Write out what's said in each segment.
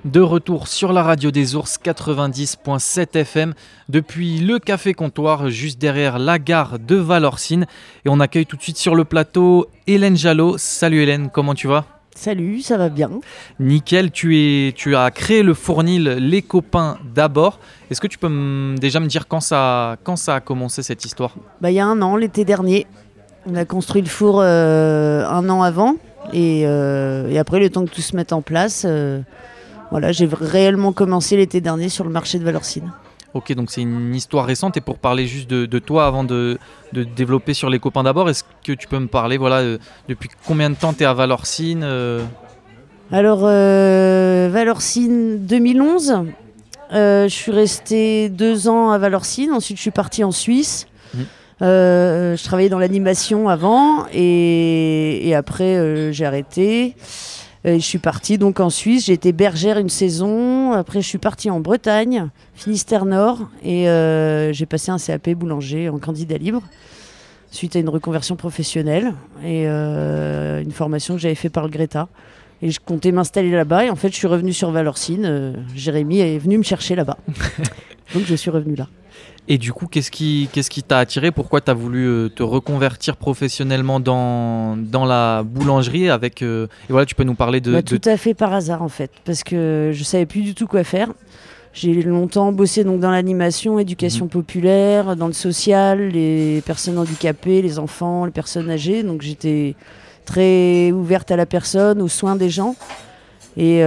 De retour sur la radio des ours 90.7 FM depuis le Café Comptoir juste derrière la gare de Valorcine. Et on accueille tout de suite sur le plateau Hélène Jalot. Salut Hélène, comment tu vas ? Salut, ça va bien. Nickel, tu as créé le fournil Les Copains d'abord. Est-ce que tu peux déjà me dire quand ça a commencé cette histoire ? Il y a un an, l'été dernier. On a construit le four un an avant. Et après, le temps que tout se mette en place... j'ai réellement commencé l'été dernier sur le marché de Valorcine. Ok, donc c'est une histoire récente. Et pour parler juste de toi avant de développer sur Les Copains d'abord, est-ce que tu peux me parler depuis combien de temps tu es à Valorcine Alors, Valorcine 2011, je suis restée 2 ans à Valorcine. Ensuite, je suis partie en Suisse. Je travaillais dans l'animation avant et après, j'ai arrêté. Je suis partie donc en Suisse, j'ai été bergère une saison, après je suis partie en Bretagne, Finistère Nord, et j'ai passé un CAP boulanger en candidat libre, suite à une reconversion professionnelle, et une formation que j'avais fait par le Greta. Et je comptais m'installer là-bas, et en fait je suis revenue sur Valorcine, Jérémy est venu me chercher là-bas, donc je suis revenue là. Et du coup, qu'est-ce qui t'a attiré ? Pourquoi tu as voulu te reconvertir professionnellement dans la boulangerie avec, et voilà, tu peux nous parler de... Tout à fait par hasard en fait, parce que je ne savais plus du tout quoi faire. J'ai longtemps bossé donc, dans l'animation, éducation populaire, dans le social, les personnes handicapées, les enfants, les personnes âgées. Donc j'étais très ouverte à la personne, aux soins des gens. Et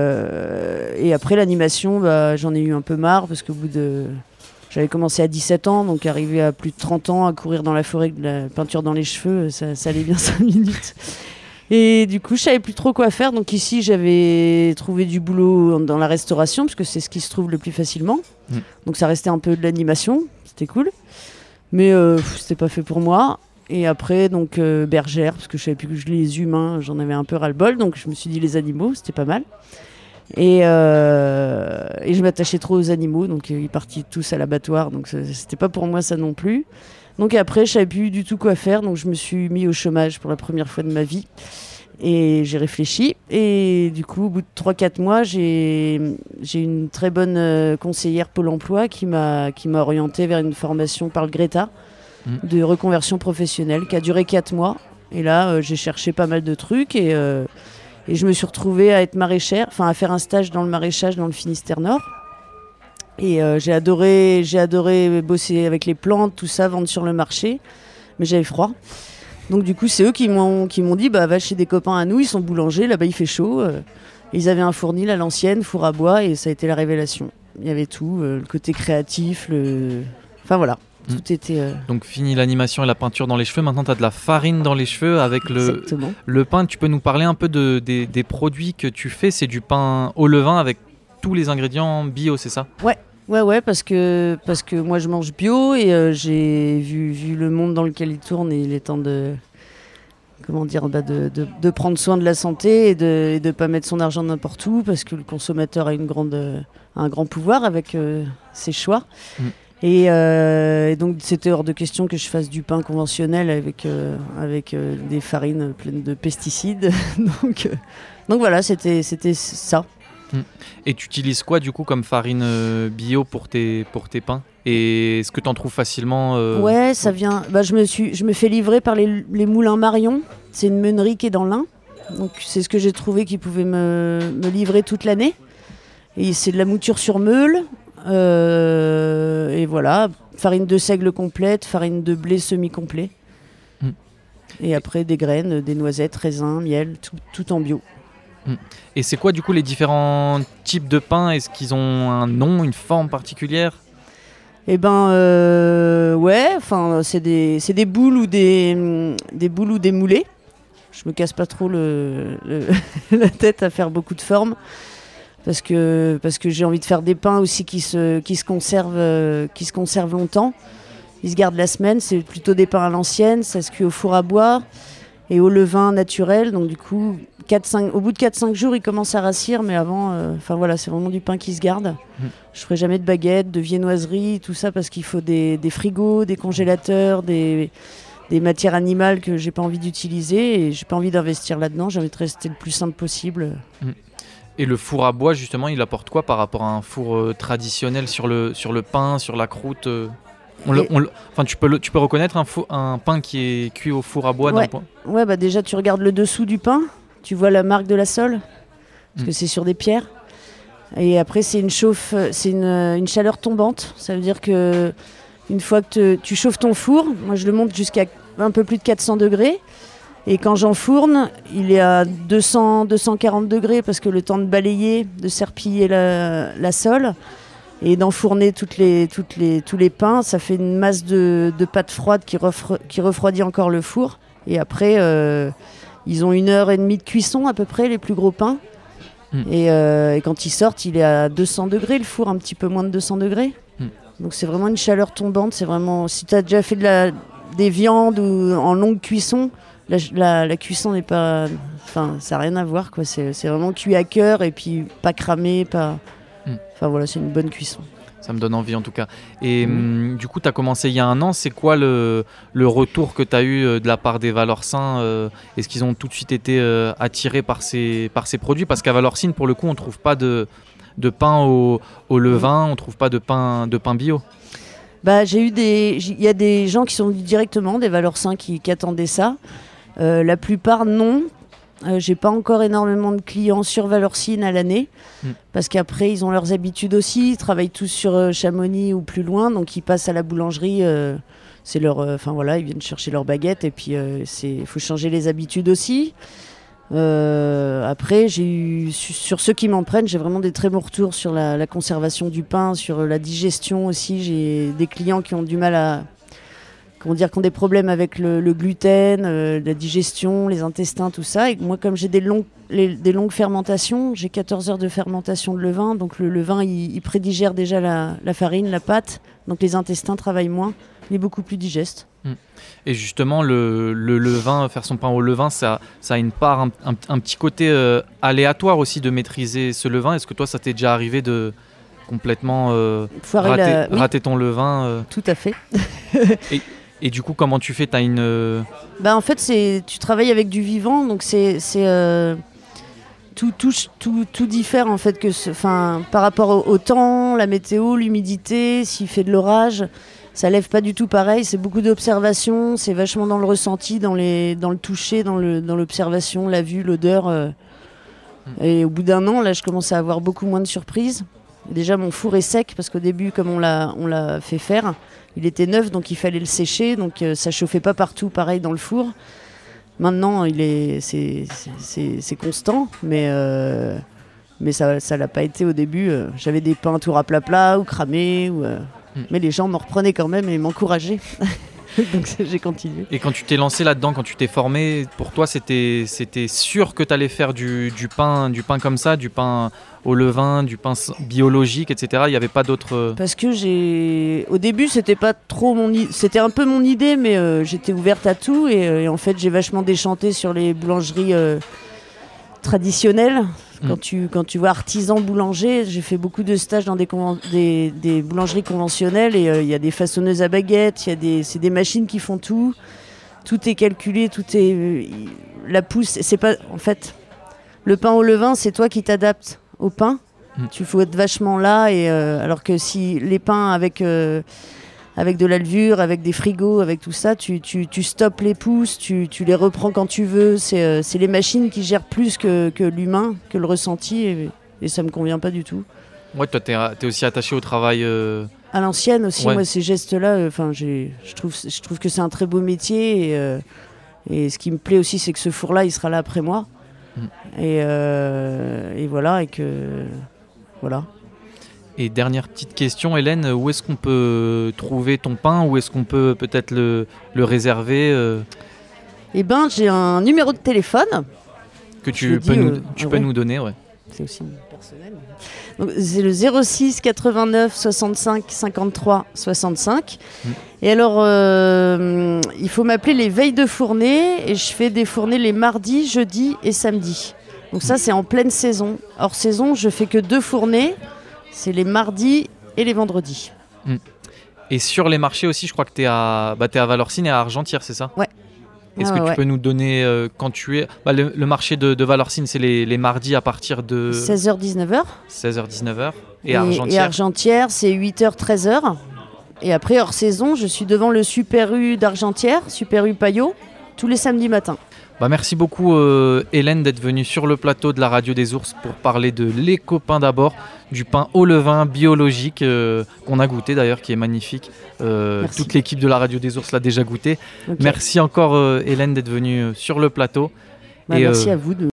après l'animation, j'en ai eu un peu marre, parce qu'au bout de... J'avais commencé à 17 ans, donc arrivé à plus de 30 ans à courir dans la forêt avec de la peinture dans les cheveux, ça allait bien 5 minutes. Et du coup, je savais plus trop quoi faire. Donc ici, j'avais trouvé du boulot dans la restauration, parce que c'est ce qui se trouve le plus facilement. Donc ça restait un peu de l'animation, c'était cool. Mais c'était pas fait pour moi. Et après, donc bergère, parce que je savais plus que les humains, j'en avais un peu ras-le-bol. Donc je me suis dit les animaux, c'était pas mal. Et je m'attachais trop aux animaux, donc ils partaient tous à l'abattoir, donc c'était pas pour moi ça non plus. Donc après, je savais plus du tout quoi faire, donc je me suis mis au chômage pour la première fois de ma vie. Et j'ai réfléchi, et du coup, au bout de 3-4 mois, j'ai une très bonne conseillère Pôle emploi qui m'a orientée vers une formation par le Greta de reconversion professionnelle qui a duré 4 mois. Et là, j'ai cherché pas mal de trucs, et je me suis retrouvée à être maraîchère, à faire un stage dans le maraîchage dans le Finistère Nord. Et j'ai adoré bosser avec les plantes, tout ça, vendre sur le marché. Mais j'avais froid. Donc du coup, c'est eux qui m'ont dit, va chez des copains à nous, ils sont boulangers, là-bas il fait chaud. Ils avaient un fournil à l'ancienne, four à bois, et ça a été la révélation. Il y avait tout, le côté créatif, enfin voilà. Tout était, Donc fini l'animation et la peinture dans les cheveux, maintenant tu as de la farine dans les cheveux avec le pain. Tu peux nous parler un peu des produits que tu fais ? C'est du pain au levain avec tous les ingrédients bio, c'est ça ? Ouais, parce que moi je mange bio, et j'ai vu le monde dans lequel il tourne, et il est temps de prendre soin de la santé et de pas mettre son argent n'importe où, parce que le consommateur a un grand pouvoir avec ses choix. Et donc c'était hors de question que je fasse du pain conventionnel avec des farines pleines de pesticides. donc voilà, c'était ça. Et tu utilises quoi du coup comme farine bio pour tes pains ? Et est-ce que tu en trouves facilement Ouais, ça vient. Je me fais livrer par les moulins Marion. C'est une meunerie qui est dans l'Ain. Donc c'est ce que j'ai trouvé qui pouvait me livrer toute l'année. Et c'est de la mouture sur meule. Et voilà, farine de seigle complète, farine de blé semi-complet. Et après des graines, des noisettes, raisins, miel, tout en bio. Et c'est quoi du coup les différents types de pain ? Est-ce qu'ils ont un nom, une forme particulière ? C'est des boules ou des moulets. Je me casse pas trop la tête à faire beaucoup de formes. Parce que j'ai envie de faire des pains aussi qui se conservent longtemps. Ils se gardent la semaine, c'est plutôt des pains à l'ancienne, ça se cuit au four à bois et au levain naturel. Donc du coup, au bout de 4-5 jours, ils commencent à rassir, mais avant, c'est vraiment du pain qui se garde. Je ferai jamais de baguettes, de viennoiseries, tout ça, parce qu'il faut des frigos, des congélateurs, des matières animales que j'ai pas envie d'utiliser, et j'ai pas envie d'investir là-dedans. J'ai envie de rester le plus simple possible. Et le four à bois, justement, il apporte quoi par rapport à un four traditionnel sur le pain, sur la croûte tu peux reconnaître un pain qui est cuit au four à bois d'un point. Ouais, bah déjà tu regardes le dessous du pain, tu vois la marque de la sole, parce que c'est sur des pierres. Et après c'est une chaleur tombante, ça veut dire que une fois que tu chauffes ton four, moi je le monte jusqu'à un peu plus de 400 degrés. Et quand j'enfourne, il est à 240 degrés parce que le temps de balayer, de serpiller la sole et d'enfourner tous les pains, ça fait une masse de pâte froide qui refroidit encore le four. Et après, ils ont 1h30 de cuisson à peu près, les plus gros pains. Et quand ils sortent, il est à 200 degrés, le four, un petit peu moins de 200 degrés. Donc c'est vraiment une chaleur tombante. C'est vraiment, si tu as déjà fait des viandes ou en longue cuisson, la cuisson n'est pas... Enfin, ça n'a rien à voir, quoi. C'est vraiment cuit à cœur et puis pas cramé, pas... Enfin voilà, c'est une bonne cuisson. Ça me donne envie en tout cas. Et du coup, tu as commencé il y a un an. C'est quoi le retour que tu as eu de la part des Valorcins Est-ce qu'ils ont tout de suite été attirés par ces produits? Parce qu'à Valorcine, pour le coup, on ne trouve pas de pain au levain, on ne trouve pas de pain bio. Bah, il y a des gens qui sont venus directement, des Valorcins qui attendaient ça. La plupart, non. J'ai pas encore énormément de clients sur Valorcine à l'année parce qu'après ils ont leurs habitudes aussi, ils travaillent tous sur Chamonix ou plus loin, donc ils passent à la boulangerie, c'est leur, ils viennent chercher leur baguette et puis faut changer les habitudes aussi. Après sur ceux qui m'en prennent, j'ai vraiment des très bons retours sur la conservation du pain, sur la digestion aussi. J'ai des clients qui ont du mal qui ont des problèmes avec le gluten, la digestion, les intestins, tout ça. Et moi, comme j'ai des longues fermentations, j'ai 14 heures de fermentation de levain, donc le levain, il prédigère déjà la farine, la pâte, donc les intestins travaillent moins, il est beaucoup plus digeste. Et justement, le levain, faire son pain au levain, ça a une part, un petit côté aléatoire aussi de maîtriser ce levain. Est-ce que toi, ça t'est déjà arrivé de complètement rater ton levain Tout à fait. Et du coup, comment tu fais? T'as une... En fait, tu travailles avec du vivant, donc tout diffère en fait par rapport au temps, la météo, l'humidité, s'il fait de l'orage, ça lève pas du tout pareil. C'est beaucoup d'observation, c'est vachement dans le ressenti, dans le toucher, dans l'observation, la vue, l'odeur. Et au bout d'un an, là, je commence à avoir beaucoup moins de surprises. Déjà, mon four est sec parce qu'au début, comme on l'a fait faire, il était neuf, donc il fallait le sécher, donc ça chauffait pas partout, pareil dans le four. Maintenant, c'est constant, mais ça l'a pas été au début. J'avais des pains tout raplat ou cramés, mais les gens m'en reprenaient quand même et m'encourageaient. Donc j'ai continué. Et quand tu t'es lancé là-dedans, quand tu t'es formé, pour toi c'était sûr que tu allais faire du pain comme ça, du pain au levain, du pain biologique, etc. Il n'y avait pas d'autres... Parce que au début c'était pas trop c'était un peu mon idée, mais j'étais ouverte à tout et en fait j'ai vachement déchanté sur les boulangeries traditionnelles. Quand tu vois artisan boulanger, j'ai fait beaucoup de stages dans des boulangeries conventionnelles et il y a des façonneuses à baguettes, c'est des machines qui font tout. Tout est calculé, la pousse. C'est pas, en fait, le pain au levain, c'est toi qui t'adaptes au pain. Tu faut être vachement là alors que si les pains avec de la levure, avec des frigos, avec tout ça, tu stoppes les pousses, tu les reprends quand tu veux. C'est les machines qui gèrent plus que l'humain, que le ressenti, et ça me convient pas du tout. Ouais, toi, t'es aussi attaché au travail... À l'ancienne aussi, ouais. Moi, ces gestes-là, je trouve que c'est un très beau métier, et ce qui me plaît aussi, c'est que ce four-là, il sera là après moi. Et voilà, Voilà. Et dernière petite question, Hélène, où est-ce qu'on peut trouver ton pain? Où est-ce qu'on peut peut-être le réserver Eh ben, j'ai un numéro de téléphone. Que tu peux nous donner, ouais. C'est aussi personnel. Donc, c'est le 06 89 65 53 65. Et alors, il faut m'appeler les veilles de fournée. Et je fais des fournées les mardis, jeudis et samedis. Donc ça, c'est en pleine saison. Hors saison, je fais que 2 fournées. C'est les mardis et les vendredis. Et sur les marchés aussi, je crois que t'es à Valorcine et à Argentière, c'est ça? Ouais. Est-ce que tu peux nous donner quand tu es... le marché de Valorcine, c'est les mardis à partir de... 16h-19h. 16h-19h. Et Argentière, c'est 8h-13h. Et après, hors saison, je suis devant le Super U d'Argentière, Super U Payot, tous les samedis matins. Merci beaucoup Hélène d'être venue sur le plateau de la Radio des Ours pour parler de Les Copains d'abord, du pain au levain biologique qu'on a goûté d'ailleurs, qui est magnifique. Toute l'équipe de la Radio des Ours l'a déjà goûté. Okay. Merci encore Hélène d'être venue sur le plateau. Merci à vous de